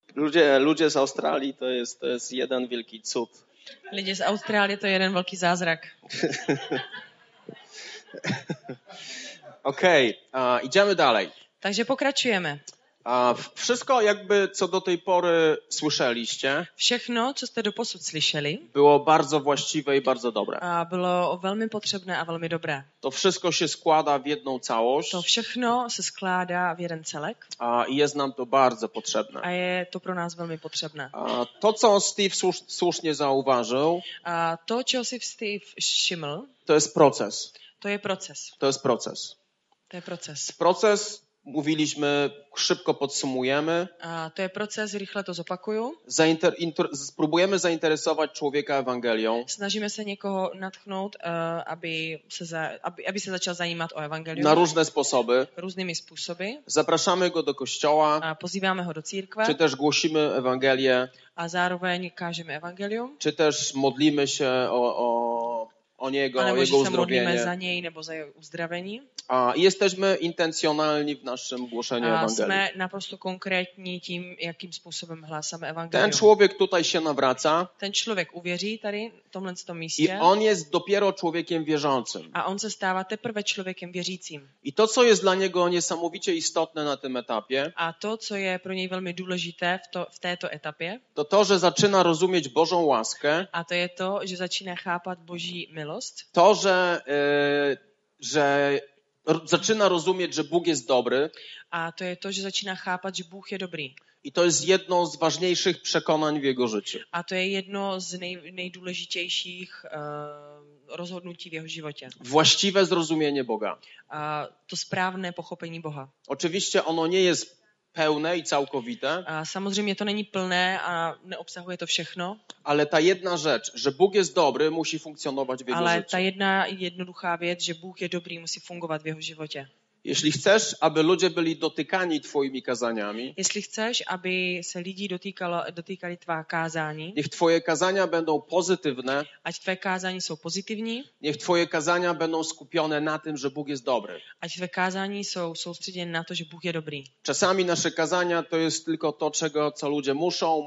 Ludzie z Australii to jest jeden wielki cud. Lidi z Austrálie, to je jeden velký zázrak. Okej, idziemy dalej. Takže pokračujeme. Wszystko jakby co do tej pory słyszeliście Všechno, co jste doposud slyšeli, było bardzo właściwe i bardzo dobre. a bylo velmi potřebné a velmi dobré. To wszystko się składa w jedną całość To všechno se skládá v jeden celek i jest nam to bardzo potrzebne. a je to pro nás velmi potřebné. To, co Steve słusznie zauważył, A to, čeho si Steve všiml, to jest proces. to je proces. To jest proces. To je proces. Proces, mówiliśmy, szybko podsumujemy. A to je proces, rychle to zopakuju. Spróbujemy zainteresować człowieka Ewangelią. Snažíme se někoho natchnout, aby se začal zajímat o evangelium. Na różne sposoby. Různými způsoby. Zapraszamy go do kościoła. A pozýváme ho do církve. Czy też głosimy Ewangelię. A zároveň kážeme evangelium. Czy też modlimy się o niego, o jego uzdrowienie. Za něj nebo za jeho uzdravení. A jesteśmy intencjonalni w naszym głoszeniu Ewangelii. Jsme naprosto konkrétní tím, jakým způsobem hlásáme evangelium. Ten człowiek tutaj się nawraca. Ten člověk uvěří tady v tomhle místě. I on jest dopiero człowiekiem wierzącym. A on se stává teprve člověkem věřícím. I to, co jest dla niego niesamowicie istotne na tym etapie, a to, co je pro něj velmi důležité v této etapie, to, że zaczyna rozumieć Bożą łaskę. A to je to, že začíná chápat Boží milost. To, że zaczyna rozumieć, że Bóg jest dobry. A to je to, že začíná chápat, že Bůh je dobrý. I to jest jedno z ważniejszych przekonań w jego życiu. A to je jedno z nejdůležitějších rozhodnutí v jeho životě. Właściwe zrozumienie Boga. A to správné pochopení Boha. Oczywiście ono nie jest pełne i całkowite. A samozřejmě to není plné a neobsahuje to všechno. Ale ta jedna rzecz, że Bóg jest dobry, musi funkcjonować w jego życiu. Ale ta jedna jednoduchá věc, že Bůh je dobrý, musí fungovat v jeho životě. Jeśli chcesz, aby ludzie byli dotykani twoimi kazaniami, jeśli chcesz, aby se lidi dotýkali tvá kázání, niech twoje kazania będą pozytywne, ať tvé kázání jsou pozitivní, niech twoje kazania będą skupione na tym, że Bóg jest dobry. ať tvé kázání jsou soustředěny na to, že Bůh je dobrý. Czasami nasze kazania to jest tylko to, co ludzie muszą.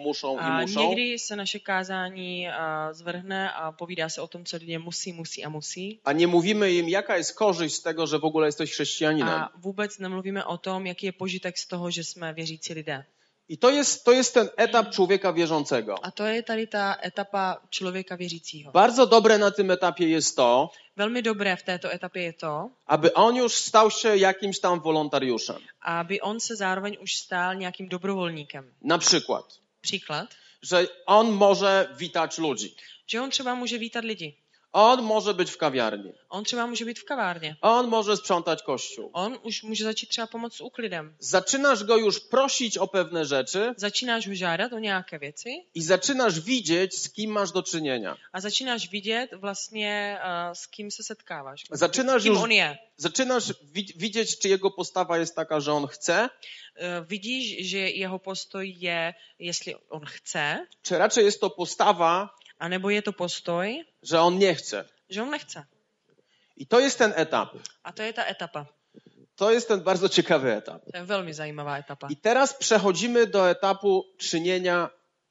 Někdy se naše kázání zvrhne a povídá se o tom, co lidé musí. A nie mówimy im, jaka jest korzyść z tego, że w ogóle jesteś chrześcijaninem. A vůbec nemluvíme o tom, jaký je požitek z toho, že jsme věřící lidé. I to jest ten etap człowieka wierzącego. A to je tady ta etapa člověka věřícího. Bardzo dobre na tym etapie jest to, velmi dobré v této etapě je to, aby on już stał się jakimś tam wolontariuszem. Aby on se zároveň už stál nějakým dobrovolníkem. Na przykład. Příklad. Że on może witać ludzi. Že on třeba může vítat lidi. On może być w kawiarni. On třeba může být v kavárně. On może sprzątać kościół. On už může začít třeba pomoct s úklidem. Zaczynasz go już prosić o pewne rzeczy. Začínáš ho žádat o nějaké věci. I zaczynasz widzieć, z kim masz do czynienia. A začínáš vidět vlastně, s kým se setkáváš. Zaczynasz kým on je. Zaczynasz widzieć, czy jego postawa jest taka, że on chce. Vidíš, že jeho postoj je, jestli on chce. Czy raczej jest to postawa, a nebo je to postoj, że on nie chce. Že on nechce. I to jest ten etap. A to je ta etapa. To jest ten bardzo ciekawy etap. To je velmi zajímavá etapa. I teraz przechodzimy do etapu czynienia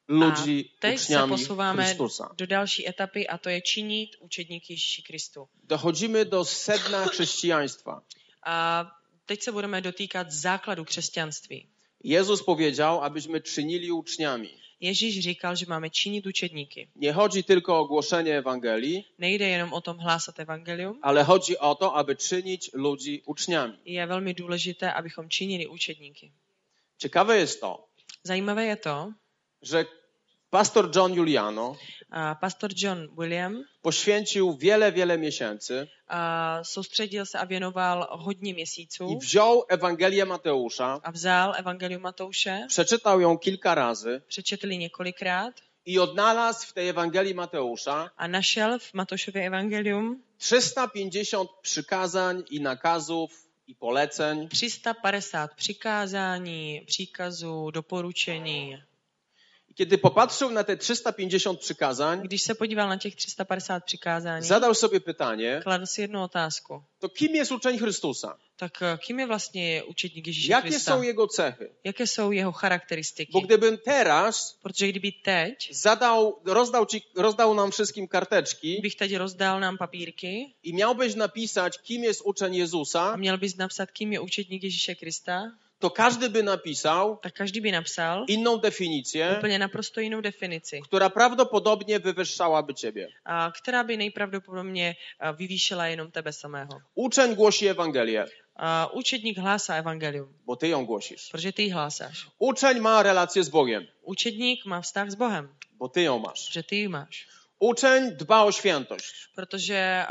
ludzi uczniami Chrystusa. Do další etapy a to je činit učedníky Ježíši Kristu. Dochodzimy do sedna chrześcijaństwa. A teď se budeme dotýkat základu křesťanství. Jezus powiedział, abyśmy czynili uczniami. Ježíš říkal, že máme činit učedníky. Nie chodzi tylko o głoszenie Ewangelii. Nejde jenom o tom hlásat evangelium. Ale chodzi o to, aby czynić ludzi uczniami. Je velmi důležité, abychom činili učedníky. Ciekawe jest to. Zajímavé je to, że pastor John Juliano, pastor John William, poświęcił wiele miesięcy. Soustředil se a věnoval hodně měsíců. I wziął Ewangelię Mateusza. A vzal Evangelium Matouše. Przeczytał ją kilka razy. Přečetl ji několikrát. I odnalazł w tej Ewangelii Mateusza. A našel v Matoušově evangelium 350 przykazań i nakazów i poleceń. 350 přikázání, příkazů, doporučení. Kiedy popatrzył na te 350 przykazań, když se podíval na těch 350 přikázání, zadał sobie pytanie, kladl si jednu otázku. to kim jest uczeń Chrystusa? Tak kým je vlastně učedník Ježíše Jakie Krista? są jego cechy? Jaké jsou jeho charakteristiky? Bo gdybym teraz Protože kdyby teď rozdał nam wszystkim karteczki bych teď rozdal nám papírky i miałbyś napisać, kim jest uczeń a Jezusa, měl bys napsat, kým je učedník Ježíše Krista, to każdy by napisał tak každý by napsal inną definicję, úplně naprosto jinou definici, która prawdopodobnie wywyższałaby ciebie. a která by nejpravděpodobně vyvýšila jenom tebe samého. Uczeń głosi Ewangelię, Učedník hlásá evangelium, bo ty ją głosisz. protože ty ji hlásáš. Uczeń ma relację z Bogiem, Učedník má vztah s Bohem, bo ty ją masz. protože ty ji máš. Uczeń dba o świętość, Protože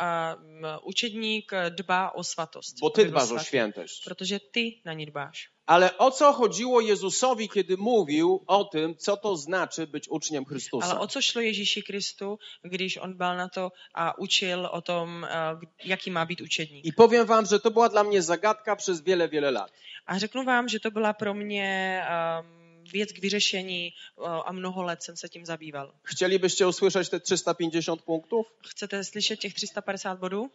učedník dbá o svatost. bo ty dbasz o świętość. Protože ty na ní dbáš. Ale o co chodziło Jezusowi, kiedy mówił o tym, co to znaczy być uczniem Chrystusa? Ale o co šlo Ježíši Kristu, když on dbal na to a učil o tom, jaký má být učedník? I powiem wam, że to była dla mnie zagadka przez wiele, wiele lat. A řeknu vám, že to byla pro mě věc k vyřešení a mnoho let jsem se tím zabýval. Chcielibyście usłyszeć te 350 punktów? Chcete slyšet těch 350 bodů?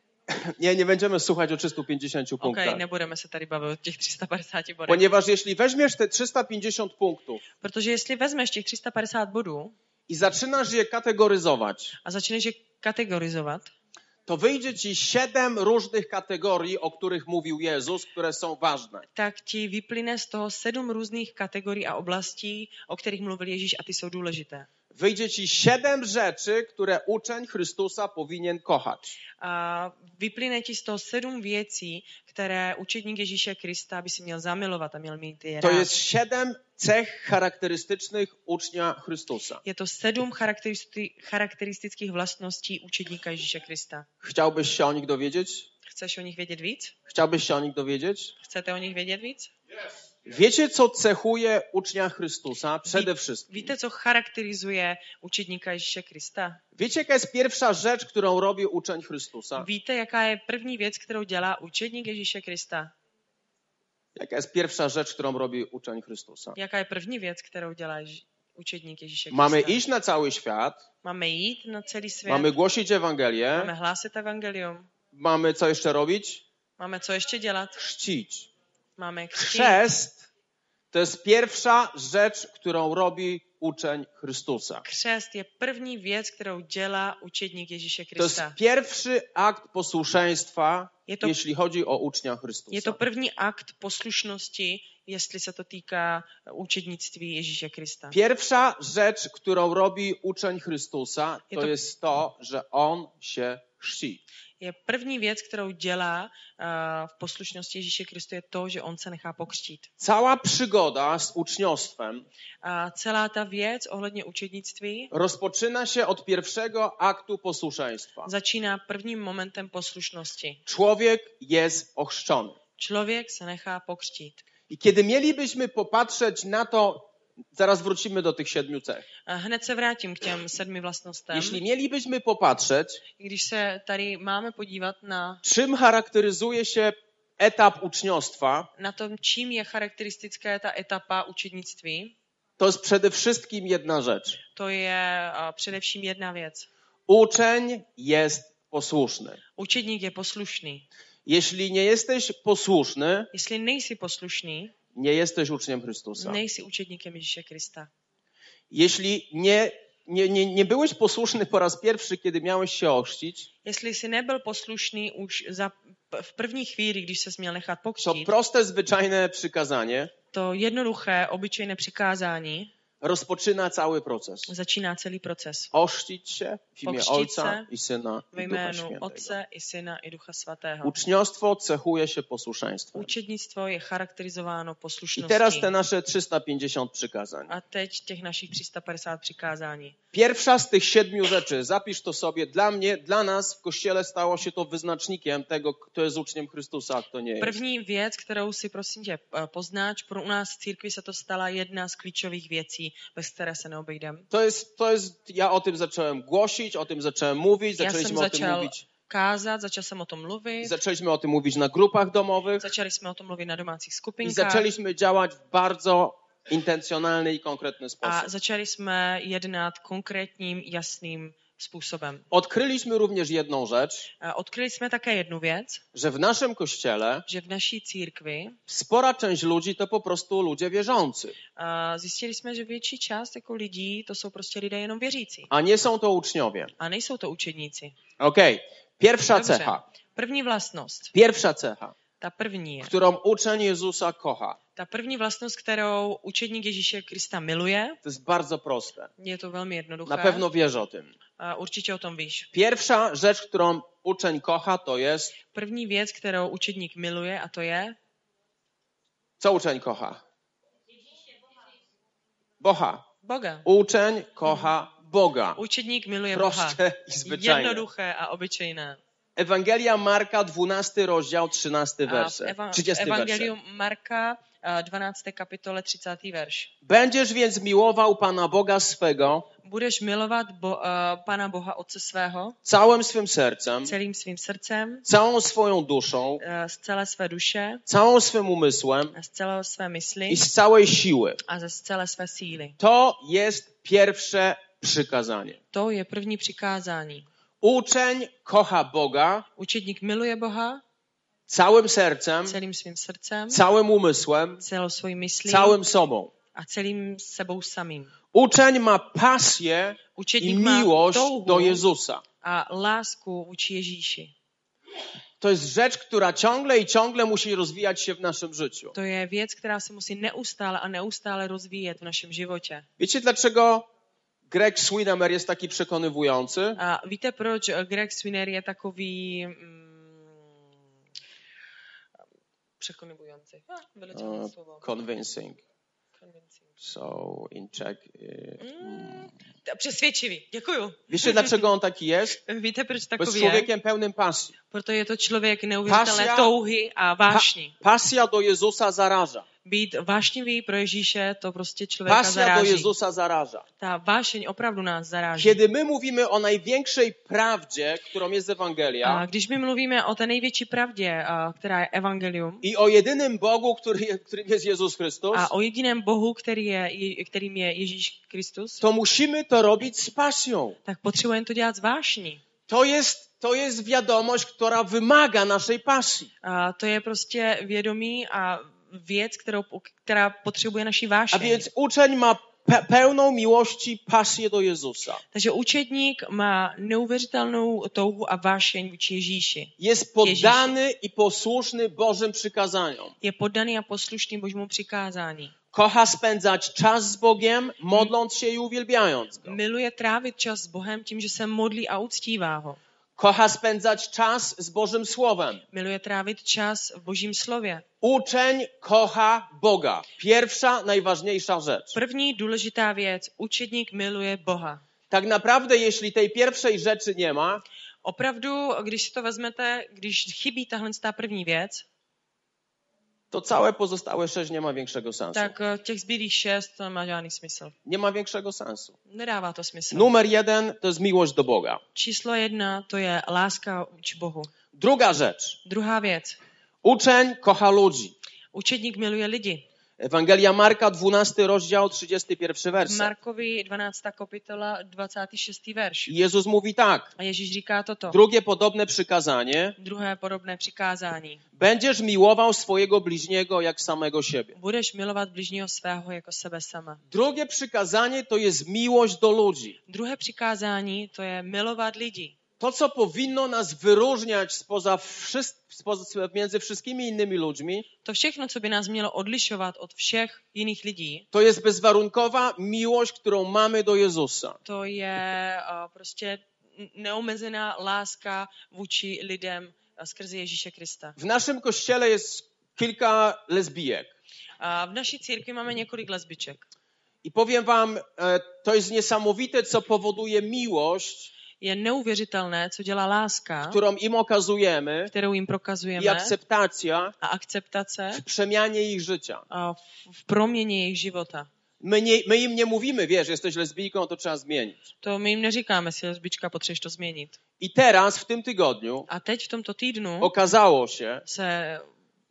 Nie będziemy słuchać o 350 punktach. Okej, nebudeme se tady bavit o těch 350 bodech. Ponieważ jeśli weźmiesz te 350 punktów Protože jestli vezmeš těch 350 bodů i zaczynasz je kategoryzować, a začneš je kategorizovat, to wyjdzie ci 7 różnych kategorii, o których mówił Jezus, które są ważne. tak ti vyplyne z toho 7 různých kategorií a oblastí, o kterých mluvil Ježíš a ty jsou důležité. Wyjdzie ci 7 rzeczy, które uczeń Chrystusa powinien kochać. A vyplyne ti z toho 7 věcí, které učedník Ježíše Krista by si měl zamilovat a měl mít je To rád. jest 7 cech charakterystycznych ucznia Chrystusa. Je to 7 charakteristických vlastností učedníka Ježíše Krista. Chciałbyś się o nich dowiedzieć? Chceš o nich vědět víc? Chciałbyś się o nich dowiedzieć? Chcete o nich vědět víc? Wiecie, co cechuje ucznia Chrystusa przede wszystkim? Víte, co charakterizuje učedníka Ježíše Krista? Wiecie, jaka jest pierwsza rzecz, którą robi uczeń Chrystusa? Víte, jaká je první věc, kterou dělá učedník Ježíše Krista? Jaka jest pierwsza rzecz, którą robi uczeń Chrystusa? Jaká je první věc, kterou dělá učedník Ježíše Krista? Mamy iść na cały świat, Máme jít na celý svět, mamy głosić Ewangelię, máme hlásit evangelium, mamy co jeszcze robić? máme co ještě dělat, Chrzcić. máme křtít. Chrzest to jest pierwsza rzecz, którą robi uczeń Chrystusa. Křest je první věc, kterou dělá učedník Ježíše To jest Krista. pierwszy akt posłuszeństwa, Je to- jeśli chodzi o ucznia Chrystusa. Je to první akt poslušnosti, jestli se to týká učednictví Ježíše Krista. Pierwsza rzecz, którą robi uczeń Chrystusa, Je to to- jest to, że on się chrzci. Je první věc, kterou dělá v poslušnosti Ježíše Kristu, je to, že on se nechá pokřtít. Cała przygoda z uczniostwem A celá ta věc ohledně učednictví rozpoczyna się od pierwszego aktu posłuszeństwa. začíná prvním momentem poslušnosti. Człowiek jest ochrzczony. Člověk se nechá pokřtít. I kiedy mielibyśmy popatrzeć na to, zaraz wrócimy do tych 7 cech. A hned se vrátím k těm 7 vlastnostem. Jeśli mielibyśmy popatrzeć, Když se tady máme podívat czym charakteryzuje się etap uczniostwa, na tom, čím je charakteristická ta etapa učednictví, to jest przede wszystkim jedna rzecz. to je především jedna věc. Uczeń jest posłuszny. Učedník je poslušný. Jeśli nie jesteś posłuszny, Jestli nejsi poslušný, nie jesteś uczniem Chrystusa. nejsi učedníkem Ježíše Krista. Jeśli nie byłeś posłuszny po raz pierwszy, kiedy miałeś się ochrzcić, Jestli jsi nebyl poslušný už v první chvíli, když se měl nechat to pokřtít, proste, zwyczajne przykazanie to jednoduché, obyčejné přikázání rozpoczyna cały proces. začíná celý proces. Ochrzcić się w imię Pochrzcić Ojca się i Syna Ve i Ducha jménu Świętego. Otce i Syna i Ducha Svatého. Uczniostwo cechuje się posłuszeństwem. Učednictvo je charakterizováno I poslušností. teraz te nasze 350 przykazań. A teď těch našich 350 přikázání. Pierwsza z tych 7 rzeczy, zapisz to sobie, dla mnie, dla nas w Kościele stało się to wyznacznikiem tego, kto jest uczniem Chrystusa, a kto nie jest. První věc, kterou si prosím tě poznáč, pro u nás v církvi se to stala jedna z klíčových věcí, bez které se neobejdem. To jest, ja o tym zacząłem głosić, o tym zacząłem mówić, Já jsem zaczęliśmy o tym začal mówić. kázat, začal jsem o tom mluvit, Zaczęliśmy o tym mówić na grupach domowych začali jsme o tom mluvit na domácích i skupinkách zaczęliśmy działać w bardzo intencjonalny i konkretny sposób. A začali jsme jednat konkrétním, jasným způsobem. Odkryliśmy również jedną rzecz, Odkryli jsme také jednu věc, że w naszym kościele že v naší církvi spora część ludzi to po prostu ludzie wierzący, zjistili jsme, že větší část jako lidí to jsou prostě lidé jenom věřící. a nie są to uczniowie. A nejsou to učedníci. Okej. Pierwsza Dobře. cecha. První vlastnost. Pierwsza cecha, Ta první je. którą uczeń Jezusa kocha. Ta první vlastnost, kterou učedník Ježíše Krista miluje, To jest bardzo proste. je to velmi jednoduché. Na pewno wiesz o tym. Určitě o tom víš. Pierwsza rzecz, którą uczeń kocha, to jest... První věc, kterou učedník miluje, a to je... Co uczeń kocha? Boha. Boga. Uczeń kocha Boga. Učedník miluje Boha. Proste i zwyczajne. Jednoduché a obyčejné. Ewangelia Marka, 12 rozdział, 13 werset. 30 Evangelium werset. Marka, 12. kapitole, 30. verš. Będziesz więc miłował Pana Boga swego Budeš milovat Pana Boha Otce svého całym swym sercem, celým svým srdcem, całą swoją duszą, z celé své duše, całym swym umysłem z celé své mysli i z całej siły. a z celé své síly. To jest pierwsze przykazanie. To je první přikázání. Uczeń kocha Boga Učedník miluje Boha całym sercem, celým svým srdcem, całym umysłem, celou svojí myslí całym sobą. a celým sebou samým. Uczeń ma pasję i Učedník má miłość touhu do Jezusa. a lásku vůči Ježíši. To jest rzecz, która ciągle i ciągle musi rozwijać się w naszym życiu. To je věc, která se musí neustále a neustále rozvíjet v našem životě. Wiecie, dlaczego Greg Swinamer jest taki przekonywujący? A víte, proč Greg Swiner je takový překonující? Vylečené slovo. Convincing. Convincing. So in Czech. Přesvědčivý, děkuju. Wiecie, dlaczego on taki jest? Víte, proč Bo jest takový je? człowiekiem pełnym pasji. Proto je to člověk neuvěřitelné Pasja- touhy a vášní. Pasja do Jezusa zaraża. Být vášnivý pro Ježíše, to prostě člověka Pasja do zaráží. Jezusa zaraża. Ta vášeň opravdu nás zaráží. Kiedy my mówimy o największej prawdzie, którą jest A Ewangelia, když my mluvíme o té největší pravdě, která je evangelium, i o jedynym Bogu, którym jest Jezus Chrystus, a o jediném Bohu, kterým je Ježíš Kristus, to musimy to robić z pasją. tak potřebujeme to dělat s vášní. To jest wiadomość, która wymaga naszej pasji. A to je prostě vědomí a věc, která potřebuje naší A vášeň. więc uczeń ma pełną miłości pasję do Jezusa. Takže učedník má neuvěřitelnou touhu a vášeň vůči Ježíši. Jest poddany i posłuszny Bożym przykazaniom. Je poddaný a poslušný Božímu přikázání. Kocha spędzać czas z Bogiem, modląc się i uwielbiając Go. Miluje trávit čas s Bohem tím, že se modlí a uctívá ho. Kocha spędzać czas z Bożym Słowem. Miluje trávit čas v Božím slově. Uczeń kocha Boga. Pierwsza, najważniejsza rzecz. První důležitá věc, učedník miluje Boha. Tak naprawdę, jeśli tej pierwszej rzeczy nie ma, Opravdu, když si to vezmete, když chybí tahle ta první věc, to całe pozostałe 6 nie ma większego sensu. tak těch zbylých 6 to nemá žádný smysl. Nie ma większego sensu. Nedává to smysl. Numer 1 to jest miłość do Boga. Číslo 1 to je láska vůči Bohu. Druga rzecz. Druhá věc. Uczeń kocha ludzi. Učedník miluje lidi. Ewangelia Marka, 12 rozdział, 31 werset. Markovi 12. kapitola, 26. verš. Jezus mówi tak. A Ježíš říká toto. Drugie podobne przykazanie. Druhé podobné přikázání. Będziesz miłował swojego bliźniego jak samego siebie. Budeš milovat bližního svého jako sebe sama. Drugie przykazanie to jest miłość do ludzi. Druhé přikázání to je milovat lidi. To, co powinno nas wyróżniać między wszystkimi innymi ludźmi, To všechno, co by nás mělo odlišovat od všech jiných lidí, to jest bezwarunkowa miłość, którą mamy do Jezusa. to je prostě neomezená láska vůči lidem skrze Ježíše Krista. W naszym kościele jest kilka lesbijek. A v naší církvi máme několik lesbiček. I powiem wam, to jest niesamowite, co powoduje miłość, Je neuvěřitelné, co dělá láska, którą im okazujemy, kterou jim i prokazujeme, akceptacja a akceptace w przemianie ich życia. v proměně jejich života. My im nie mówimy, wiesz, jesteś lesbijką, to trzeba zmienić. To my jim neříkáme, si lesbička, potřebuješ to změnit. I teraz, w tym tygodniu, A teď v tomto týdnu okazało się, se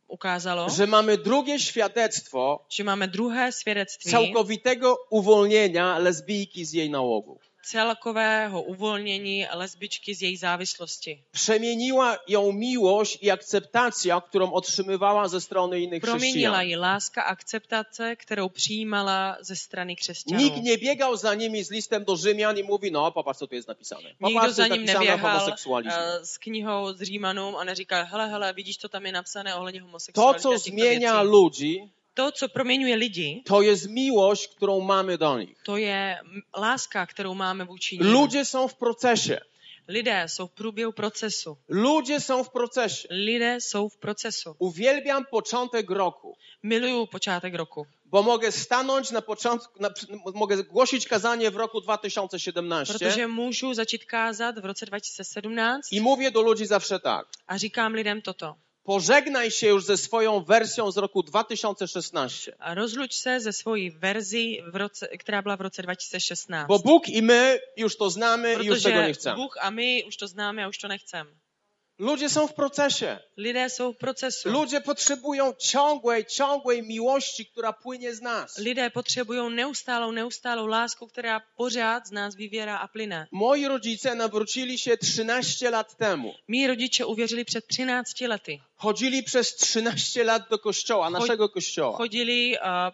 ukázalo, że mamy drugie świadectwo že máme druhé svědectví całkowitego uwolnienia lesbijki z jej nałogu. celkového uvolnění lesbičky z její závislosti. Przemieniła ją miłość i akceptacja, którą otrzymywała ze strony innych Proměnila chrześcijan. ji láska, akceptace, kterou přijímala ze strany křesťanů. Nikt nie biegał za nimi z listem do Rzymian i mówi, no popatrz, co tu jest napisane. Nikdo Popatrz, co za jest ním napisane o neběhal homoseksualizmie. s knihou z Římanům a neříkal, hele, vidíš, to tam je napsané ohledně To, homosexuality co a těchto zmienia věcí. ludzi, To, co proměňuje lidi, to jest miłość, którą mamy do nich. to je láska, kterou máme vůči nim. Ludzie są w procesie. Lidé jsou v průběhu procesu. Ludzie są w procesie. Lidé jsou v procesu. Uwielbiam początek roku, Miluju počátek roku, bo mogę stanąć na początku, mogę głosić kazanie w roku 2017 protože můžu začít kázat v roce 2017 i mówię do ludzi zawsze tak. a říkám lidem toto. Pożegnaj się już ze swoją wersją z roku 2016. A rozluč se ze svojí verzí, která byla v roce 2016. Bo Bóg i my już to znamy i już tego nie Protože chcemy. Bůh a my už to známe a už to nechceme. Ludzie są w procesie. Lidé jsou v procesu. Ludzie potrzebują ciągłej miłości, która płynie z nas. Lidé potřebují neustálou lásku, která pořád z nás vyvěrá a plyne. Moi rodzice nawrócili się 13 lat temu. Mí rodiče uvěřili před 13 lety. Chodzili przez 13 lat do kościoła, naszego kościoła. Chodili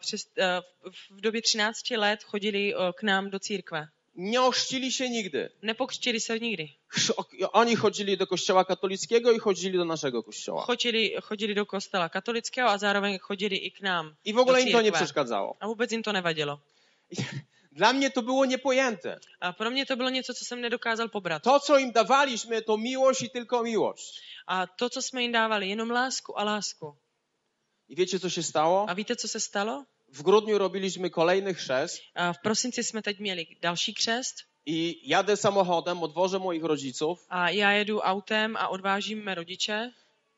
v době 13 let chodili k nám do církve. Nie ochrzcili się nigdy. Nepokřtili se nikdy. Oni chodzili do kościoła katolickiego i chodzili do naszego kościoła. Chodili do kostela katolického a zároveň chodili i k nám. I w ogóle do im to nie církve. przeszkadzało. A vůbec jim to nevadilo. Dla mnie to było niepojęte. A pro mě to bylo něco, co jsem nedokázal pobrat. To, co im dawaliśmy, to miłość i tylko miłość. A to, co jsme jim dávali, jenom lásku a lásku. I wiecie, co się stało? A víte, co se stalo? W grudniu robiliśmy kolejny chrzest A v prosinci jsme teď měli další křest i jadę samochodem, odwożę moich rodziców a já jedu autem a odvážím mé rodiče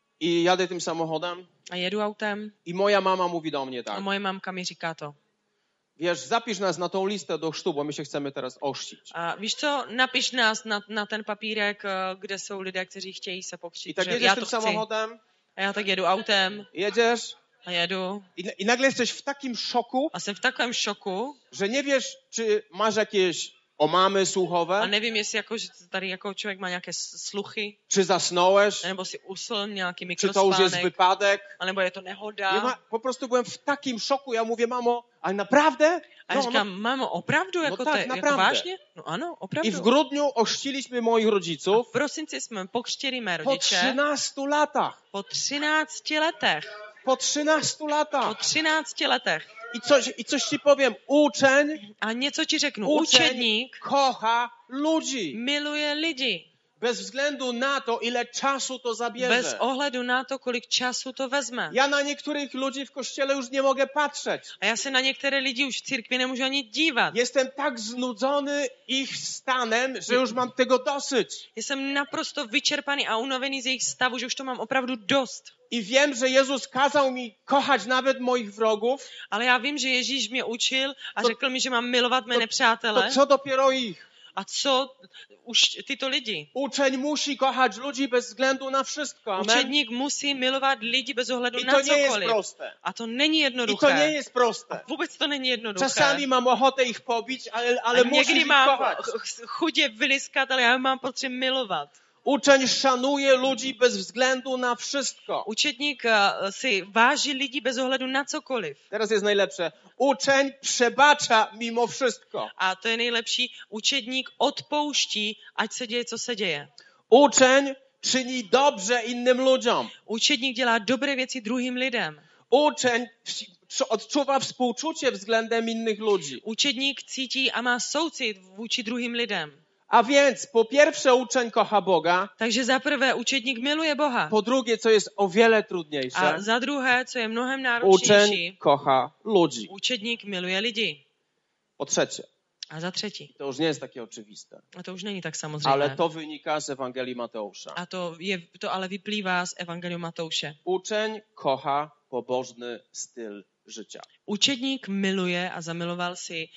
i jadę tym samochodem a jedu autem i moja mama mówi do mnie a tak. moje mamka mi říká to. Wiesz, zapisz nas na tą listę do chrztu, bo my się chcemy teraz ochrzcić. A víš co, napiš nás na ten papírek, kde jsou lidé, kteří chtějí se I pokřtít. tak že jedziesz já tym to chci. samochodem, A já tak jedu autem jedziesz a jedu i nagle jesteś w takim szoku, a jsem v takovém šoku że nie wiesz, czy masz jakieś omamy a słuchowe, nevím, jestli jako, že tady jako člověk má nějaké sluchy, czy zasnąłeś, nebo si usl nějaký czy to już jest mikrospánek, wypadek. anebo je to nehoda. Po prostu byłem w takim szoku. Ja mówię, mamo, ale naprawdę? A já říkám, mámo, opravdu? Jako tak, to je, naprawdę. jako vážně? No ano, opravdu. I w grudniu ochrzciliśmy moich rodziców V prosinci jsme pokřtili mé po rodiče 13 latach. po 13 letech. Po 13 Po latach. 13 letech. I coś ci powiem. Uczeń A něco ti řeknu. Učedník kocha ludzi. miluje lidi. Bez względu na to, ile czasu to Bez zabierze. ohledu na to, kolik času to vezme. Ja na niektórych ludzi w kościele już nie mogę patrzeć. A já se na některé lidi už v církvi nemůžu ani dívat. Jestem tak znudzony ich stanem, że już mam tego dosyć. Jsem naprosto vyčerpaný a unavený z jejich stavu, že už to mám opravdu dost. I wiem, że Jezus kazał mi kochać nawet moich wrogów. Ale já vím, že Ježíš mě učil a řekl mi, že mám milovat mé nepřátele. To co dopiero ich? A co už tyto lidi? Uczeń musi kochać ludzi bez względu na wszystko. Amen. Učedník musí milovat lidi bez ohledu I na to nie jest cokoliv. proste. A to není I jednoduché. to nie jest proste. Vůbec to není jednoduché. Czasami mam ochotę ich pobić, ale muszę Někdy ich mám kochać. chudě vyliskat, ale já mám potřebu milovat. Uczeń szanuje ludzi bez względu na wszystko. Učedník si váží lidi bez ohledu na cokoliv. Teraz jest najlepsze. Uczeń przebacza mimo wszystko. A to je nejlepší. Učedník odpouští, ať se děje, co se děje. Uczeń czyni dobrze innym ludziom. Učedník dělá dobré věci druhým lidem. Uczeń odczuwa współczucie względem innych ludzi. Učedník cítí a má soucit vůči druhým lidem. A więc po pierwsze uczeń kocha Boga, Takže za prvé učedník miluje Boha. po drugie, co jest o wiele trudniejsze, A za druhé, co je mnohem uczeń náročnější, kocha ludzi. učedník miluje lidi. Po trzecie, A za třetí. to już nie jest takie oczywiste, A to už není tak samozřejmé. ale to wynika z Ewangelii Mateusza. A to ale vyplývá z Evangelium Matouše. Uczeń kocha pobożny styl życia. Učedník miluje a zamiloval si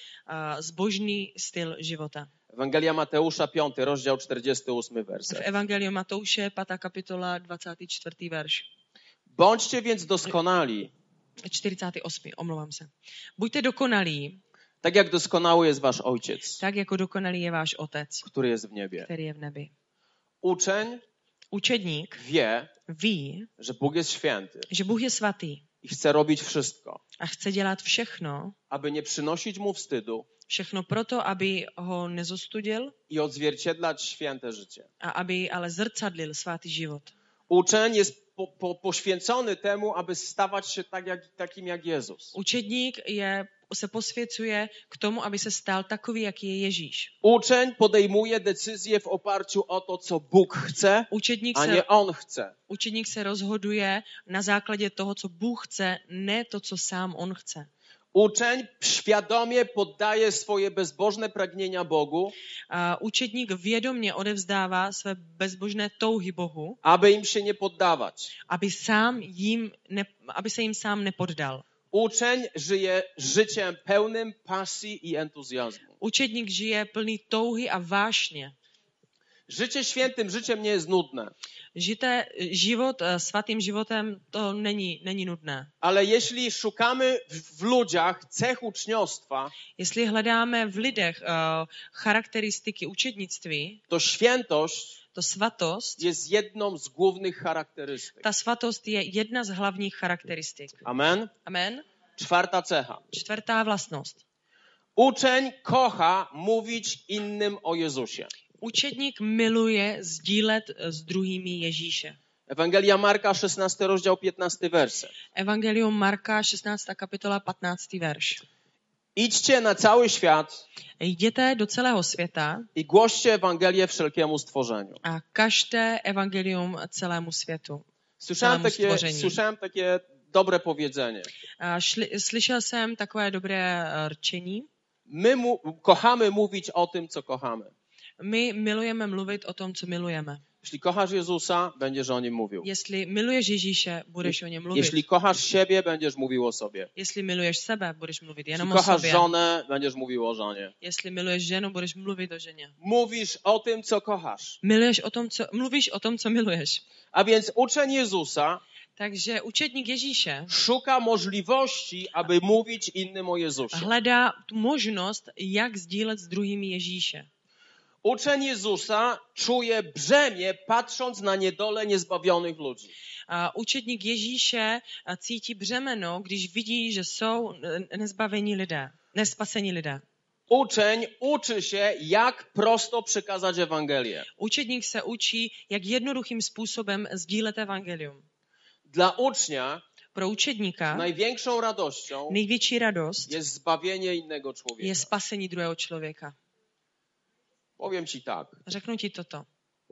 zbožný styl života. Ewangelia Mateusza, 5 rozdział, 48 V werset. Evangeliu Matouše, 5. kapitola, 24. verš. Bądźcie więc doskonali, 48. Omlouvám se. Buďte dokonalí, tak jak doskonały jest wasz Ojciec, tak jako dokonalý je váš Otec, który jest w niebie. který je v nebi. Uczeń Učedník wie, ví, że Bóg jest święty že Bůh je svatý i chce robić wszystko, a chce dělat všechno, aby nie przynosić mu wstydu všechno proto, aby ho nezostudil i odzwierciedlać święte życie. a aby ale zrcadlil svatý život. Uczeń jest poświęcony temu, aby stawać się takim jak Jezus. Učedník se posvěcuje k tomu, aby se stal takový, jaký je Ježíš. Uczeń podejmuje decyzje w oparciu o to, co Bóg chce, a nie on chce. Učedník se rozhoduje na základě toho, co Bůh chce, ne to, co sám on chce. Uczeń świadomie poddaje swoje bezbożne pragnienia Bogu, Učedník vědomě odevzdává své bezbožné touhy Bohu, aby im się nie poddawać. Aby se jim sám nepoddal. Uczeń żyje życiem pełnym pasji i entuzjazmu. Učedník žije plný touhy a vášně. Życie świętym życiem nie jest nudne. Život svatým životem to není nudné. Ale jeśli szukamy w ludziach cech uczniostwa, Jestli hledáme v lidech charakteristiky učednictví, to świętość to svatost jest jedną z głównych charakterystyk. Ta svatost je jedna z hlavních charakteristik. Amen. Amen. 4. cecha. 4. vlastnost. Uczeń kocha mówić innym o Jezusie. Učedník miluje sdílet s druhými Ježíše. Ewangelia Marka, 16 rozdział, 15 werset. Evangelium Marka, 16. kapitola, 15. verš. Idźcie na cały świat Jděte do celého světa i głoście Ewangelię wszelkiemu stworzeniu. a kažte evangelium celému světu. Słyszałem takie dobre powiedzenie. Slyšel jsem takové dobré rčení. My kochamy mówić o tym, co kochamy. My milujeme mluvit o tom, co milujeme. Jeśli kochasz Jezusa, będziesz o Nim mówił. Jestli miluješ Ježíše, budeš o něm mluvit. Jeśli kochasz siebie, będziesz mówił o sobie. Jestli miluješ sebe, budeš mluvit jenom Jeśli o kochasz sobě. żonę, będziesz mówił o żonie. Jestli miluješ ženu, budeš mluvit o ženě. Mówisz o tym, co kochasz. Mluvíš o tom, co miluješ. A więc uczeń Jezusa Takže učedník Ježíše szuka możliwości, aby mówić innym o Jezusie. hledá tu možnost, jak sdílet s druhými Ježíše. Uczeń Jezusa czuje brzemię, patrząc na niedolę niezbawionych ludzi. Učedník Ježíše cítí břemeno, když vidí, že jsou nespasení lidé. Uczeń uczy się, jak prosto przekazać Ewangelię. Učedník se učí, jak jednoduchým způsobem sdílet evangelium. Dla ucznia Pro učedníka największą radością největší radost jest zbawienie innego człowieka. je spasení druhého člověka. Powiem ci tak. Řeknu ti toto.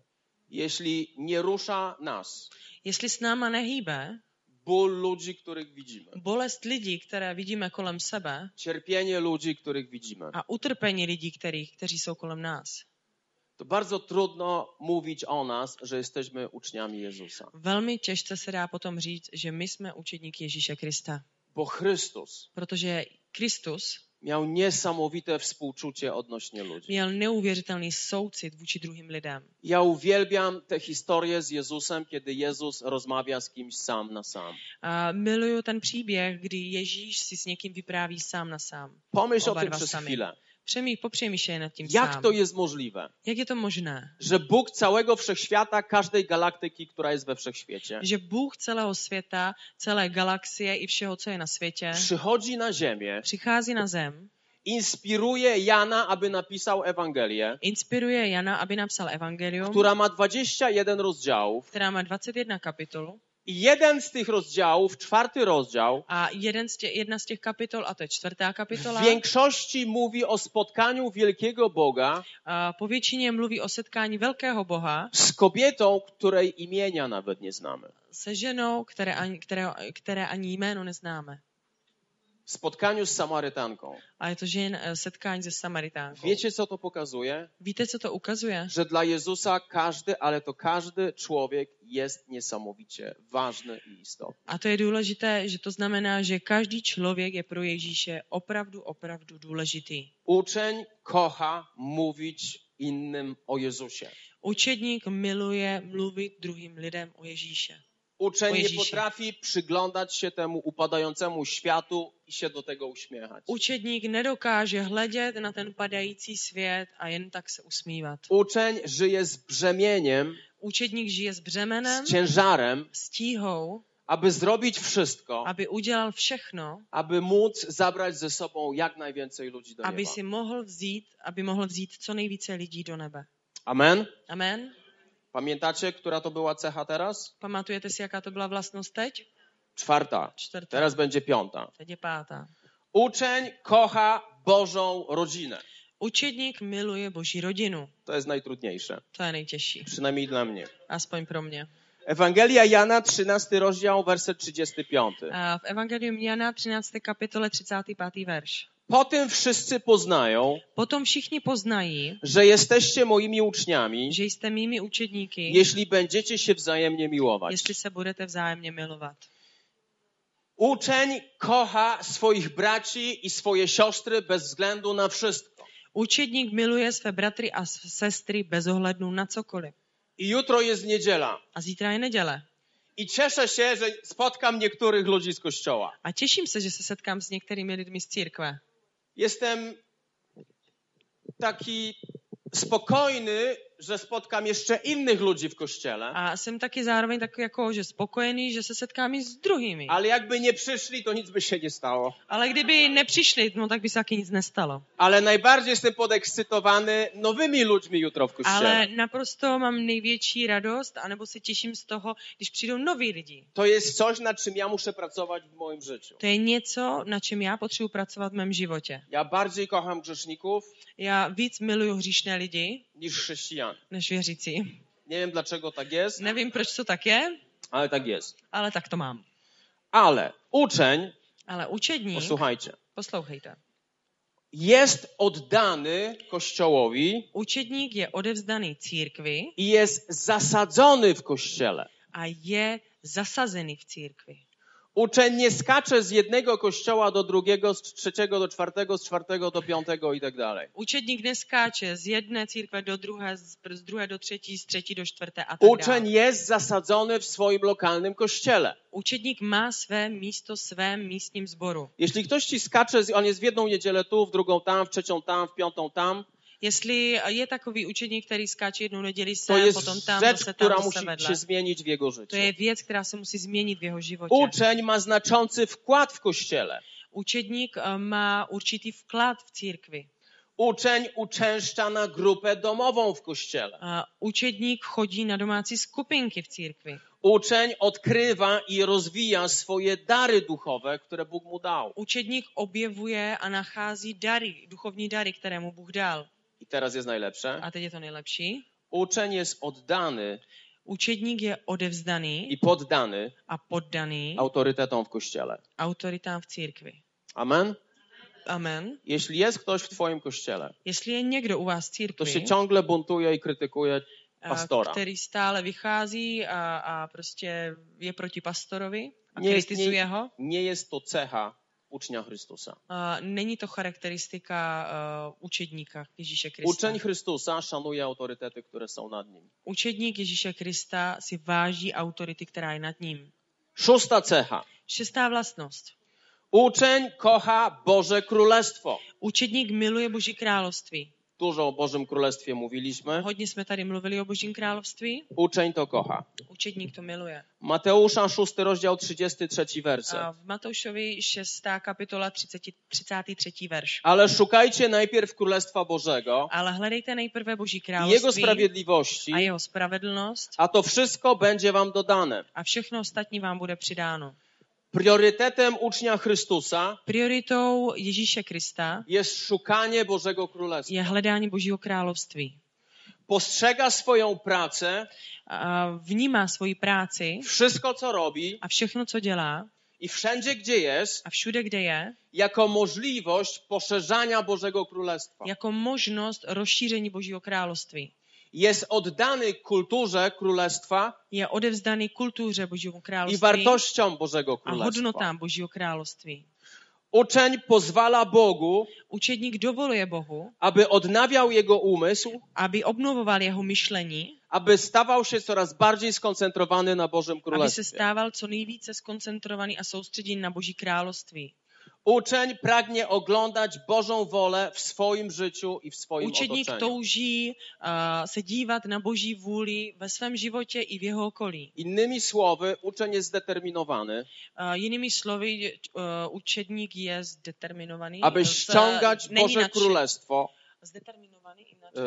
Jeśli nie rusza nas Jestli s náma nehýbe ból ludzi, których widzimy, bolest lidí, které vidíme kolem sebe, cierpienie ludzi, których widzimy, a utrpení lidí, kteří jsou kolem nás, to bardzo trudno mówić o nas, że jesteśmy uczniami Jezusa. velmi těžce se dá potom říct, že my jsme učedníky Ježíše Krista. Bo Chrystus Protože Kristus miał niesamowite współczucie odnośnie ludzi. měl neuvěřitelný soucit vůči druhým lidem. Ja uwielbiam te historie z Jezusem, kiedy Jezus rozmawia z kimś sam na sam. A miluju ten příběh, kdy Ježíš si s někým vypráví sám na sám. Pomyśl o Oba tym dva przez sami. chwilę. Popřemýšlej nad tím Jak sám. to jest możliwe? Jak je to možné? Że Bóg całego wszechświata, każdej galaktyki, która jest we wszechświecie, Že Bůh celého světa, celé galaxie i všeho, co je na světě, przychodzi na ziemię, přichází na zem, inspiruje Jana, aby napisał Ewangelię, inspiruje Jana, aby napsal evangelium, która ma 21 rozdziałów. která má 21 kapitol. I jeden z tych rozdziałów, 4 rozdział, A jedna z těch kapitol, a to je 4. kapitola, w większości mówi o spotkaniu wielkiego Boga po většině mluví o setkání velkého Boha z kobietą, której imienia nawet nie znamy. se ženou, které ani jméno neznáme. Spotkaniu z Samarytanką. A je to setkání se Samaritánkou. Wiecie, co to pokazuje? Víte, co to ukazuje? Że dla Jezusa każdy człowiek jest niesamowicie ważny i istotny. A to je důležité, že to znamená, že každý člověk je pro Ježíše opravdu, opravdu důležitý. Uczeń kocha mówić innym o Jezusie. Učedník miluje mluvit druhým lidem o Ježíše. Uczeń nie Ježíši. potrafi przyglądać się temu upadającemu światu i się do tego uśmiechać. Učedník nedokáže hledět na ten padající svět a jen tak se usmívat. Uczeń żyje z brzemieniem, Učedník žije s břemenem, z ciężarem, s tíhou, aby zrobić wszystko, aby udělal všechno, aby móc zabrać ze sobą jak najwięcej ludzi do aby nieba. mohl vzít co nejvíce lidí do nebe. Amen? Amen. Pamiętacie, która to była cecha teraz? Pamatujete si, jaká to byla vlastnost teď? 4. Čtvrtá. Teraz będzie 5. Teď je pátá. Uczeń kocha Bożą rodzinę. Učedník miluje Boží rodinu. To jest najtrudniejsze, To je nejtěžší. przynajmniej dla mnie. Aspoň pro mě. Ewangelia Jana, 13 rozdział, werset 35. A v Evangelium Jana 13. kapitole 35. verš. Po tym wszyscy poznają, Potom všichni poznají, że jesteście moimi uczniami, že jste mými učedníky, jeśli będziecie się wzajemnie miłować. jestli se budete vzájemně milovat. Uczeń kocha swoich braci i swoje siostry bez względu na wszystko. Učedník miluje své bratry a sestry bez ohledu na cokoliv. I jutro jest niedziela. A zítra je neděle. I cieszę się, że spotkam niektórych ludzi z kościoła. A těším se, že se setkám s některými lidmi z církve. Jestem taki spokojny, że spotkam jeszcze innych ludzi w kościele. A jsem taky zároveň takový jako, že spokojený, že se setkám i s druhými. Ale jakby nie przyszli, to nic by się nie stało. Ale kdyby nepřišli, no tak by se taky nic nestalo. Ale najbardziej jestem podekscytowany nowymi ludźmi jutro w kościele. Ale naprosto mám největší radost, anebo se těším z toho, když přijdou noví lidi. To jest coś, nad czym ja muszę pracować w moim życiu. To je něco, na čem já potřebuji pracovat v mém životě. Ja bardziej kocham grzeszników Já víc miluju hříšné lidi, niż chrześcijan. než věřící. Nie wiem, dlaczego tak jest, Nevím, proč to tak je, ale tak jest. ale tak to mám. Ale uczeń, Ale učedník, posłuchajcie, poslouchejte, jest oddany Kościołowi učedník je odevzdaný církvi i jest zasadzony w Kościele. a je zasazený v církvi. Uczeń nie skacze z jednego kościoła do drugiego, z 3. do 4., z 4. do 5. i tak dalej. Učedník neskáče z jedné církve do druhé, z druhé do třetí, z třetí do čtvrté a tak Uczeń dále. jest zasadzony w swoim lokalnym kościele. Učedník má své místo v svém místním sboru. Jeśli ktoś ci skacze, on jest w jedną niedzielę tu, w drugą tam, w trzecią tam, w piątą tam, Jestli je takový učedník, který skáče jednou neděli to sem, jest potom tam, rzecz, zase tam, która zase musi vedle. się zmienić w jego życiu. To je věc, která se musí změnit v jeho životě. Uczeń ma znaczący wkład w Kościele. Učedník má určitý vklad v církvi. Uczeń uczęszcza na grupę domową w Kościele. Učedník chodí na domácí skupinky v církvi. Uczeń odkrywa i rozwija swoje dary duchowe, które Bóg mu dał. Učedník objevuje a nachází dary, duchovní dary, které mu Bůh dal. I teraz jest najlepsze. A teď je to nejlepší. Uczeń jest oddany Učedník je odevzdaný i poddany a poddaný autorytetom w Kościele. autoritám v církvi. Amen? Amen. Jeśli jest ktoś w twoim Kościele, Jestli je někdo u vás v to się církvi, ciągle buntuje i krytykuje pastora. který stále vychází a prostě je proti pastorovi a Nie jest, kritizuje ho, nie jest to cecha ucznia Chrystusa. není to charakteristika učedníka Ježíše Krista. Uczeń Chrystusa szanuje autorytety, które są nad nim. Učedník Ježíše Krista si váží autority, která je nad ním. 6. cecha. 6. vlastnost. Uczeń kocha Boże Królestwo. Učedník miluje Boží království. Dużo o Bożym Królestwie mówiliśmy. Hodně jsme tady mluvili o Božím království. Uczeń to kocha. Učedník to miluje. Mateusza 6 rozdział 33 werset. A v Matoušovi 6. kapitola 33. verš. Ale szukajcie najpierw Królestwa Bożego Ale hledejte nejprve Boží i Jego království sprawiedliwości, a jeho spravedlnost a to wszystko będzie wam dodane. a všechno ostatní vám bude přidáno. Priorytetem ucznia Chrystusa Prioritou Ježíše Krista jest szukanie Bożego Królestwa. je hledání Božího království. Postrzega swoją pracę, A vnímá svoji práci wszystko co robi a všechno, co dělá i wszędzie gdzie jest, a všude, kde je, jako możliwość poszerzania Bożego Królestwa. jako možnost rozšíření Božího království. Jest oddany kulturze Królestwa Je odevzdaný kultuře Božího i království wartościom Bożego a Królestwa. hodnotám Božího království. Uczeń pozwala Bogu, Učedník dovoluje Bohu, aby odnawiał jego umysł, aby obnovoval jeho myšlení, aby stawał się coraz bardziej skoncentrowany na Bożym aby se Królestwie. stával co nejvíce skoncentrovaný a soustředěný na Boží království. Uczeń pragnie oglądać Bożą wolę w swoim życiu i w swoim Učedník otoczeniu. touží se dívat na Boží vůli ve svém životě i v jeho okolí. Innymi słowy, uczeń jest zdeterminowany, Jinými slovy, učedník je zdeterminovaný. aby ściągać Boże Królestwo. Zdeterminovaný,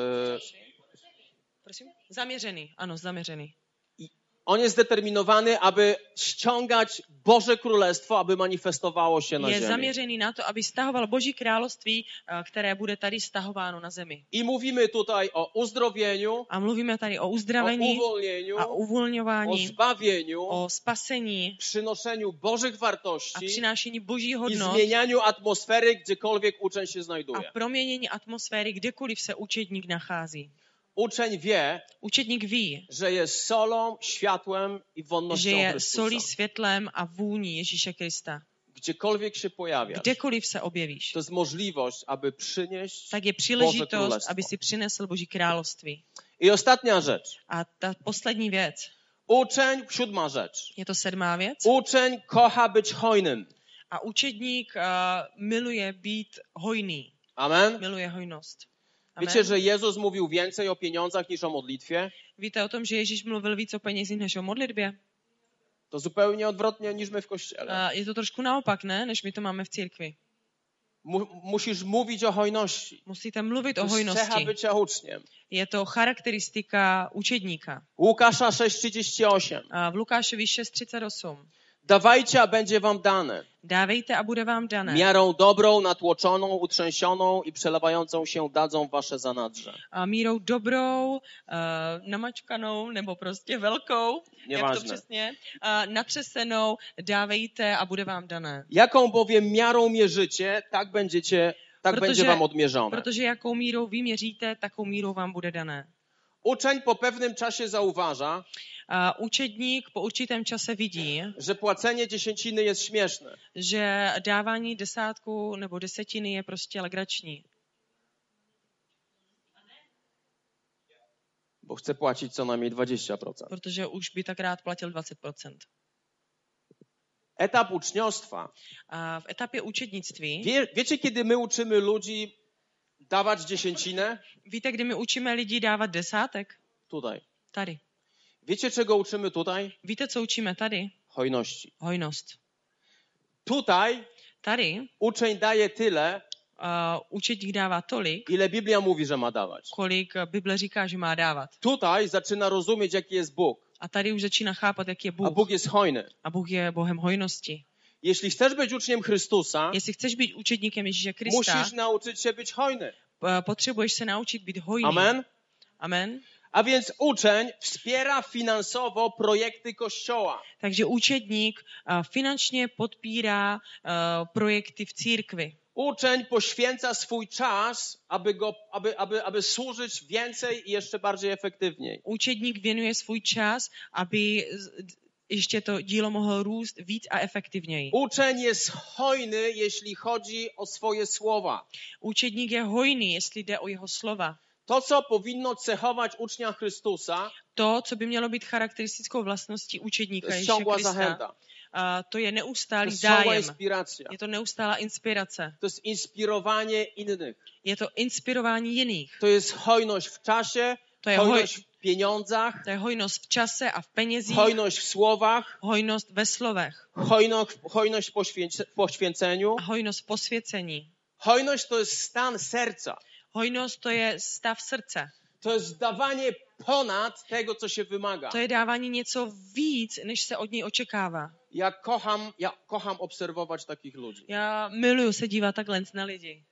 prosím? Zaměřený, ano, zaměřený. On jest zdeterminowany, aby ściągać Boże Królestwo, aby manifestowało się na Je ziemi. zaměřený na to, aby stahoval Boží království, které bude tady stahováno na zemi. I mówimy tutaj o uzdrowieniu, A mluvíme tady o o uzdravení uwolnieniu, a o uvolňování, zbawieniu, o spasení przynoszeniu Bożych a wartości přinášení Boží i hodnot zmienianiu atmosfery, gdziekolwiek uczeń się a znajduje. proměnění atmosféry, kdekoliv se učedník nachází. Uczeń wie, Učedník ví, że jest solą, światłem i že wonnością je Chrystusa. solí, světlem a vůní Ježíše Krista. Gdziekolwiek się pojawiasz, Kdekoliv se objevíš, to jest możliwość, aby przynieść tak je Boże příležitost, Królestwo. aby si přinesl Boží království. I ostatnia rzecz. A ta poslední věc, Uczeń, 7. rzecz. je to 7. věc. Uczeń kocha być hojnym. A učedník miluje být hojný. Amen. Miluje hojnost. Amen. Wiecie, że Jezus mówił więcej o pieniądzach niż o modlitwie? Víte o tom, že Ježíš mluvil víc o penězích než o modlitbě? To zupełnie odwrotnie niż my w Kościele. Je to trošku naopak, ne? Než my to máme v církvi. Musisz mówić o hojności. Musíte mluvit o To jest cecha hojnosti. bycia uczniem. Je to charakteristika učedníka. Łukasza 6:38. V Lukášovi 6:38. Dawajcie, a będzie wam dane. Dávejte a bude vám dané. Miarą dobrą, natłoczoną, utrzęsioną i przelewającą się dadzą wasze zanadrze. A mírou dobrou, namačkanou nebo prostě velkou, jak to Nieważne. přesně, natřesenou, dávejte a bude vám dané. Jaką bowiem miarą mierzycie, tak będzie wam odmierzone. Protože jakou mírou vy měříte, takou mírou vám bude dané. Uczeń po pewnym czasie zauważa, Učedník po určitém čase vidí, że płacenie dziesięciny jest śmieszne. že dávání desátku nebo desetiny je prostě legrační. Bo chce płacić co najmniej 20%. Protože už by tak rád platil 20%. Etap uczniostwa. A v etapě učednictví, Wiecie, kiedy my uczymy ludzi dawać dziesięcinę? víte, kdy my učíme lidi dávat desátek? Tutaj. Tady. Wiecie, czego uczymy tutaj? Víte, co učíme tady? Hojności. Hojnost. Tutaj Tady uczeń daje tyle, učedník dává tolik, ile Biblia mówi, że ma dawać. kolik Bible říká, že má dávat. Tutaj zaczyna rozumieć, jaki jest Bóg. A tady už začíná chápat, jak je A Bůh. Bóg jest hojny. A Bůh je Bohem hojnosti. Jeśli chcesz być uczniem Chrystusa, Jestli chceš být učedníkem Ježíše Krista, musisz nauczyć się być hojny. potřebuješ se naučit být hojný. Amen? Amen. A więc uczeń wspiera finansowo projekty Kościoła. Takže učedník finančně podpírá projekty v církvi. Uczeń poświęca swój czas, aby służyć więcej i jeszcze bardziej efektywniej. Učedník věnuje svůj čas, aby ještě to dílo mohlo růst víc a efektivněji. Uczeń jest hojny, jeśli chodzi o swoje słowa. Učedník je hojný, jestli jde o jeho slova. To, co powinno cechować ucznia Chrystusa, To, co by mělo být charakteristickou vlastností to učedníka jest Ježíše ciągła Krista, zachęta. to je To neustálý jest ciągła zájem. inspiracja. Je to neustálá inspirace. To jest inspirowanie innych. Je to inspirování jiných. To jest hojność w czasie, To je, hojność w pieniądzach, to je hojnost v čase a v penězích, hojność w słowach, hojnost ve slovech hojność w poświęceniu. a hojnost v posvěcení. Hojność to jest stan serca. Hojnost to je stav srdce. To jest dawanie ponad tego, co się wymaga. To je dávání něco víc, než se od něj očekává. Ja kocham obserwować takich ludzi. Já miluju se dívat takhle na lidi.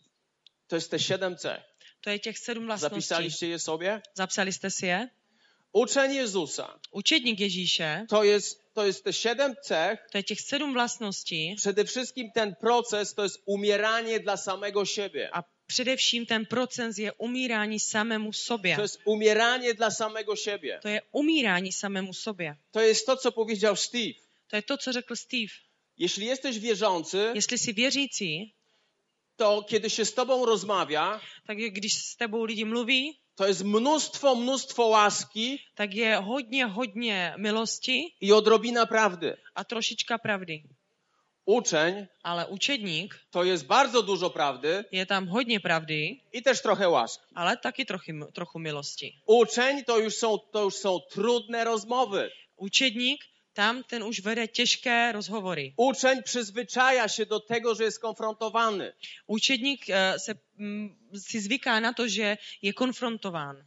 To jest te 7C. To je těch 7 vlastností. Zapisaliście je sobie? Zapsali jste si je? Uczeń Jezusa. Učedník Ježíše, To jest te 7 cech. to je těch 7 vlastností Przede wszystkim ten proces to jest umieranie dla samego siebie. a především ten proces je umírání samému sobě. To jest umieranie dla samego siebie. To je umírání samému sobě. To jest to, co powiedział Steve. To je to, co řekl Steve. Jeśli jesteś wierzący, Jestli jsi věřící, to kiedy się z tobą rozmawia, tak když s tebou lidi mluví, to jest mnóstwo łaski tak je hodně milosti i odrobina prawdy. a trošička pravdy. Uczeń Ale učedník, to jest bardzo dużo prawdy je tam hodně pravdy, i też trochę łaski. ale taky trochu milosti. Uczeń to już są trudne rozmowy. Učedník, tam ten už vede těžké rozhovory. Uczeń przyzwyczaja się do tego, że jest konfrontowany. Učedník si zvyká na to, že je konfrontován.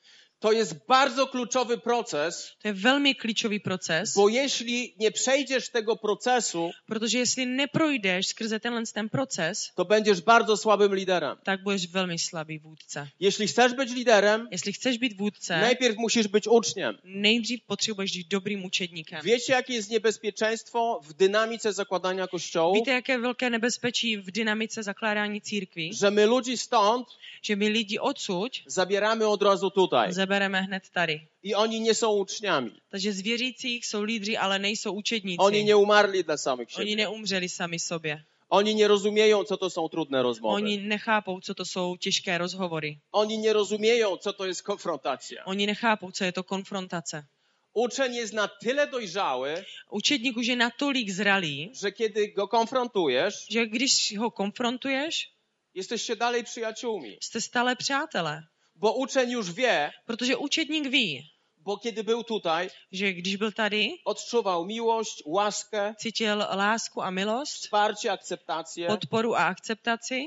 To jest bardzo kluczowy proces, To je velmi klíčový proces, bo jeśli nie przejdziesz tego procesu, protože jestli neprojdeš skrze ten proces, to będziesz bardzo słabym liderem. tak budeš velmi slabý vůdce. Jeśli chcesz być liderem, Jestli chceš být vůdce, najpierw musisz być uczniem. nejdřív potřebuješ být dobrým učedníkem. Wiecie, jakie jest niebezpieczeństwo w dynamice zakładania kościołów? Víte, jaké velké nebezpečí v dynamice zakládání církví? Że my ludzi stąd Že my lidi odsud zabieramy od razu tutaj. zabereme hned tady. I oni nie są uczniami. Takže z věřících jsou lídři, ale nejsou učedníci. Oni nie umarli dla samych Oni siebie. neumřeli sami sobě. Oni nie rozumieją, co to są trudne rozmowy. Oni nechápou, co to jsou těžké rozhovory. Oni nie rozumieją, co to jest konfrontacja. Oni nechápou, co je to konfrontace. Uczeń jest na tyle dojrzały, Učedník už je natolik zralý, że kiedy go konfrontujesz, že když ho konfrontuješ, jesteście dalej przyjaciółmi. jste stále přátelé. Bo uczeń już wie, Protože učedník ví, bo kiedy był tutaj, že když byl tady, odczuwał miłość, łaskę, cítil lásku a milost, wsparcie, akceptację. podporu a akceptaci.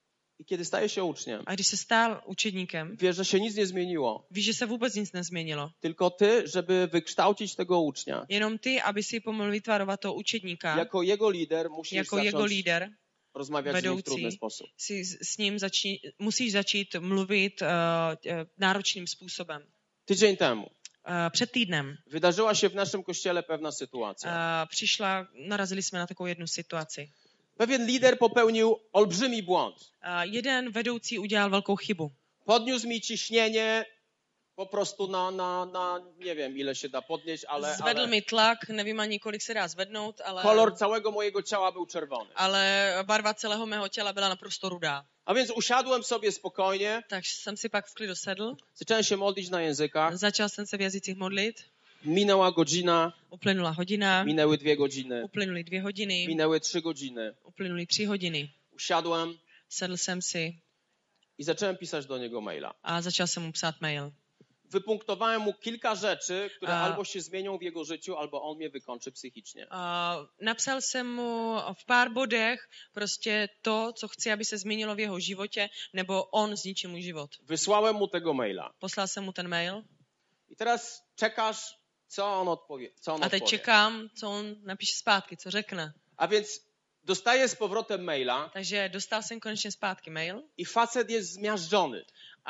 I kiedy staje się uczniem, A když se stál učedníkem, wie, że się nic nie zmieniło. víš, že se vůbec nic nezměnilo. Tylko ty, żeby wykształcić tego ucznia, Jenom ty, aby si pomohl vytvarovat toho učedníka, jako jego lider musisz jako jego zacząć líder, rozmawiać z nim w vedoucí, trudny sposób. si s ním musíš začít mluvit náročným způsobem. Tydzień temu Před týdnem wydarzyła się w naszym kościele pewna sytuacja. narazili jsme na takovou jednu situaci. Pewien lider popełnił olbrzymi błąd. Jeden vedoucí udělal velkou chybu. Podniósł mi ciśnienie po prostu na nie wiem, ile się da podnieść, Zvedl mi tlak, nevím ani kolik se dá zvednout, ale kolor całego mojego ciała był czerwony. ale barva celého mého těla byla naprosto rudá. A więc usiadłem sobie spokojnie, Takže jsem si pak v klidu sedl, zacząłem się modlić na językach. začal jsem se v jazycích modlit, Minęła godzina, uplynula hodina, minęły 2 godziny, uplynuly 2 hodiny, minęły 3 godziny. uplynuly 3 hodiny. Usiadłem Sedl jsem si i zacząłem pisać do niego maila. a začal jsem mu psát mail. Wypunktowałem mu kilka rzeczy, które albo się zmienią w jego życiu, albo on mnie wykończy psychicznie. Napsal jsem mu v pár bodech prostě to, co chci, aby se změnilo v jeho životě, nebo on zničí můj život. Wysłałem mu tego maila. Poslal jsem mu ten mail I teraz czekasz, co on odpowie. a teď čekám, co on napíše zpátky, co řekne. A więc dostaję z powrotem maila Takže dostal jsem konečně zpátky mail i facet jest zmiażdżony.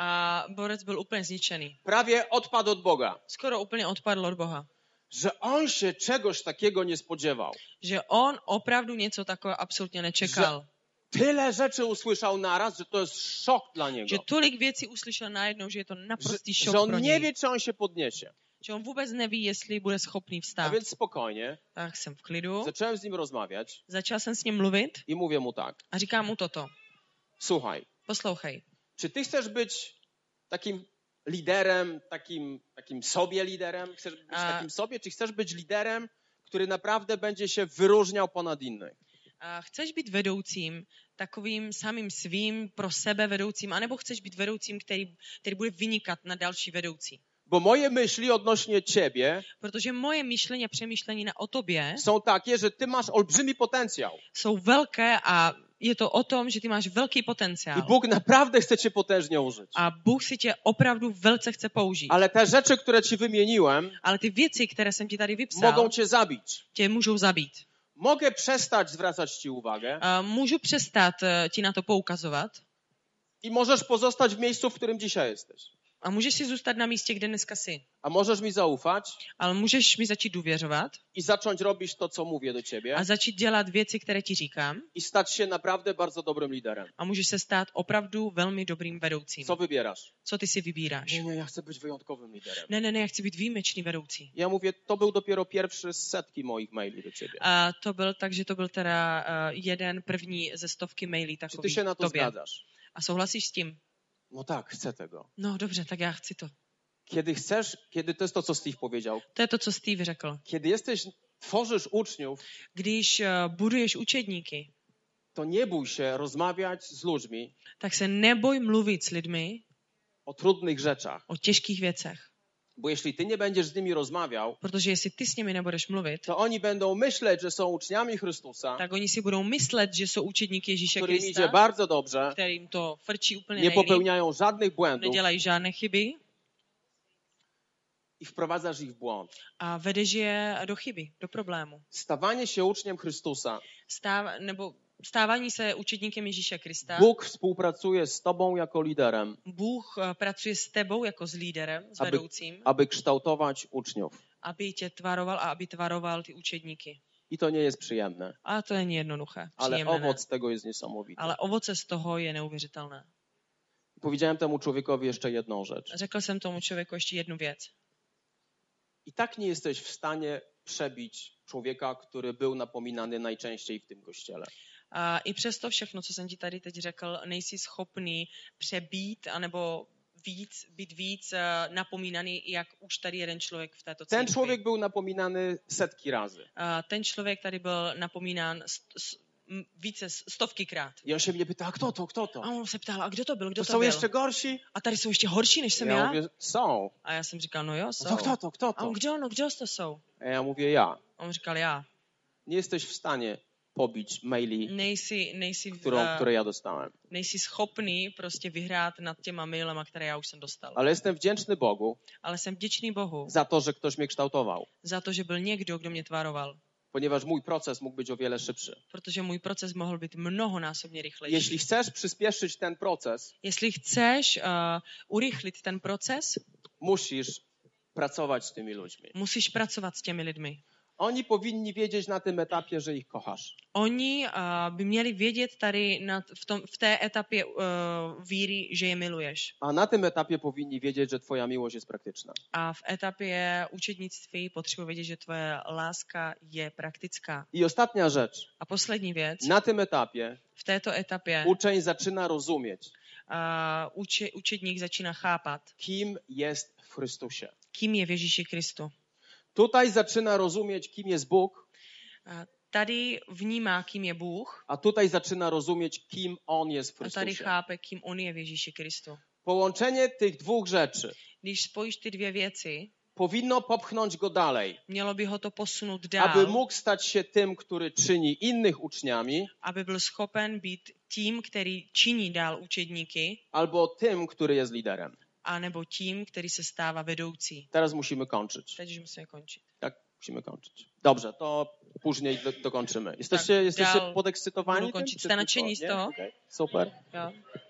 a borec byl úplně zničený. Prawie odpadł od Boga. Skoro úplně odpadl od Boha. Że on się czegoś takiego nie spodziewał. Že on opravdu něco takového absolutně nečekal. Tyle rzeczy usłyszał naraz, że to jest szok dla niego. Že tolik věcí uslyšel najednou, že je to naprostý šok Że on pro nie něj. wie, czy on się podniesie. Že on vůbec neví, jestli bude schopný A vstát. więc spokojnie, Tak jsem v klidu. zacząłem z nim rozmawiać Začal jsem s ním mluvit i mówię mu tak. a říkám mu toto. Słuchaj, Poslouchej. czy ty chcesz być takim liderem, takim sobie liderem? Chcesz być takim sobie, czy chcesz być liderem, który naprawdę będzie się wyróżniał ponad innych? Chceš být vedoucím, takovým samým svým pro sebe vedoucím, anebo chceš být vedoucím, který bude vynikat na další vedoucí? Bo moje myśli odnośnie ciebie Protože moje myšlení a přemýšlení o tobě są takie, że ty masz olbrzymi potencjał. jsou velké a je to o tom, že ty máš velký potenciál. I Bóg naprawdę chce cię potężnie użyć. A Bůh si tě opravdu velice chce použít. Ale te rzeczy, które ci wymieniłem, Ale ty věci, které jsem ti tady vypsal, mogą cię zabić. tě můžou zabít. Mogę przestać zwracać ci uwagę Můžu přestat ti na to poukazovat i możesz pozostać w miejscu, w którym dzisiaj jesteś. A můžeš si zůstat na místě, kde dneska jsi. A możesz mi zaufać Ale můžeš mi začít důvěřovat i zacząć robić to, co mówię do ciebie a začít dělat věci, které ti říkám. i stać się naprawdę bardzo dobrym liderem. A můžeš se stát opravdu velmi dobrým vedoucím. Co wybierasz? Co ty si vybíráš? Nie, ja chcę być wyjątkowym liderem. Ne, já chci být výjimečný vedoucí. Ja mówię, to był dopiero pierwszy z setki moich maili do ciebie. A to byl teda jeden první ze stovky mailí Czy ty takových się na to tobě. zgadzasz? A souhlasíš s tím? No tak, chcę tego. No dobře, tak já chci to. Kiedy to jest to, co Steve powiedział. To je to, co Steve řekl. Kiedy tworzysz uczniów, Když buduješ učedníky, to nie bój się rozmawiać z ludźmi tak se neboj mluvit s lidmi o trudnych rzeczach. o těžkých věcech. Bo jeśli ty nie będziesz z nimi rozmawiał, Protože jestli ty s nimi nebudeš mluvit, to oni będą myśleć, że są uczniami Chrystusa, tak oni si budou myslet, že jsou učedníky Ježíše którym idzie Krista, bardzo dobrze, kterým to frčí úplně nie nejlíp, popełniają żadnych błędów nedělají žádné chyby i wprowadzasz ich w błąd. a vedeš je do chyby, do problému. Stawanie się uczniem Chrystusa. Stávání se učedníkem Ježíše Krista. Bóg współpracuje z tobą jako liderem, Bůh pracuje s tebou jako s líderem, s vedoucím, aby kształtować uczniów. aby tě tvaroval a aby tvaroval ty učedníky. I to nie jest przyjemne, A to není jednoduché. ale Příjemné, owoc tego jest niesamowity. ale ovoce z toho je neuvěřitelné. Powiedziałem temu człowiekowi jeszcze jedną rzecz. Řekl jsem tomu člověku ještě jednu věc. I tak nie jesteś w stanie przebić człowieka, który był napominany najczęściej w tym kościele. A i přes to všechno, co jsem ti tady teď řekl, nejsi schopný přebít anebo být víc napomínaný, jak už tady jeden člověk v této Ten církvi. człowiek był napominany setki razy. Ten člověk tady byl napomínán více stovkykrát. I on się mnie pyta, a kto to, kto to? A on se ptal, a kdo to byl, kdo To to są byl? jeszcze gorsi? A tady jsou ještě horší, než jsem Ja já? mówię, są. A já jsem říkal, no jo, No jsou. to kto to, kto A on, to? kdo to jsou? A ja mówię, ja. A on říkal, já. Nie jesteś w stanie pobić maili, które ja dostałem. Nejsi schopný prostě vyhrát nad těma mailama, které já už jsem dostal. Ale jestem wdzięczny Bogu Ale jsem vděčný Bohu za to, że ktoś mnie kształtował. za to, že byl někdo, kdo mě tvaroval. Ponieważ mój proces mógł być o wiele szybszy. Protože můj proces mohl být mnohonásobně rychlejší. Jeśli chcesz przyspieszyć ten proces, Jestli chceš urychlit ten proces, musisz pracować z tymi ludźmi. musíš pracovat s těmi lidmi. Oni powinni wiedzieć na tym etapie, że ich kochasz. Oni by měli vědět tady v té etapě víry, že je miluješ. A na tym etapie powinni wiedzieć, że twoja miłość jest praktyczna. A v etapě učednictví potřebuji vědět, že tvoje láska je praktická. I ostatnia rzecz. A poslední věc, Na tym etapie v této etapě uczeń zaczyna rozumieć, učedník začíná chápat, kim jest w Chrystusie. kým je v Ježíši Kristu. Tutaj zaczyna rozumieć, kim jest Bóg, Tady vnímá, kým je Bůh, a tutaj zaczyna rozumieć, kim On jest w a tady Chrystusie. chápe, kým on je v Ježíši Kristu. Połączenie tych dwóch rzeczy Když spojíš ty dvě věci, powinno popchnąć go dalej, mělo by ho to posunout dál, aby mógł stać się tym, który czyni innych uczniami, aby byl schopen být tím, který činí dál učedníky, albo tym, który jest liderem. anebo tím, který se stává vedoucí. Teraz musimy kończyć. Teď už musíme končit. Tak, musimy kończyć. Dobrze, to później dokończymy. Jesteście dál podekscytowani? budu končit. Jste nadšení z toho? Okay. Super. Jo.